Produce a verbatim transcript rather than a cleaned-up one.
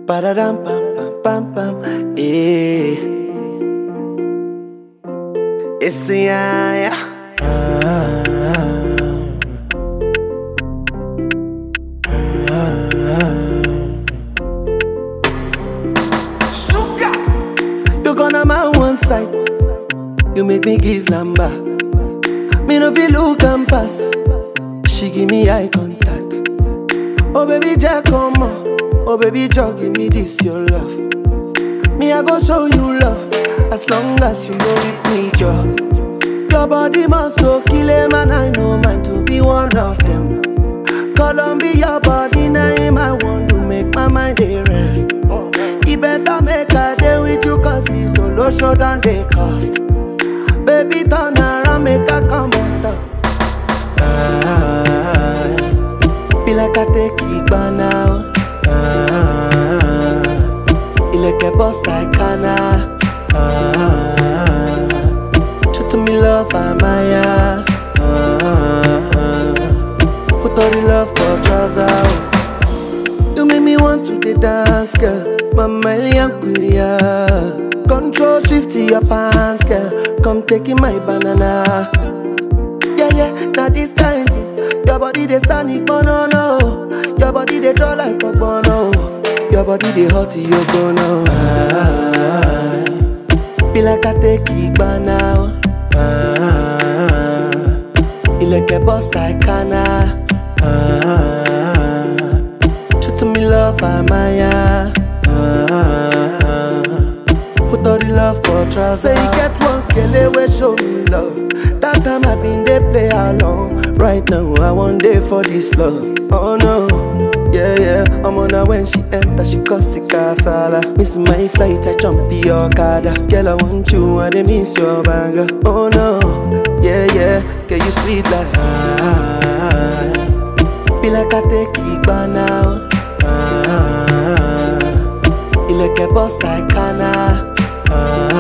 Ba-da-dum, pam, pam, pam, pam. Eh. It's the yeah, yeah. You gonna my one side. You make me give number. Me no feel look and pass. She give me eye contact. Oh baby, Jack, come on. Oh baby, Jack, give me this your love. Me I go show you love. As long as you know with me, Joe. Your body must go kill a man. I know mine to be one of them. Columbia, your body name I want to make my mind a rest. You better make a day with you, cause it's solo show than they cost. Baby, turn around, make a come on top. Ah, be like I take it by now. Ah, you like a boss like Kana. Ah, show to me love, I'm Maya. Ah, put all the love for trousers. You make me want to the dance, girl. Mama Liankulia. Control shift to your pants, girl. Come taking my banana. Yeah, yeah, now this kind thing. Your body they stand it, no, no. Your body they draw like a bono. Your body they hot, you bono. Ah, be like I take it by now. Ah, you like a boss like Kana. Ah, show to me love, I'm Maya. Ah, put all the love for trust. Say you get one girl we show me love. That time I been they play along. Right now I want day for this love. Oh no, yeah yeah. I'm on her when she enter, she cause it casala. Miss my flight, I jump in your car. Girl I want you and I miss your banger. Oh no, yeah yeah. Girl you sweet like ah. Be like I take it by now. Ah, you like a boss like Kana. Ah,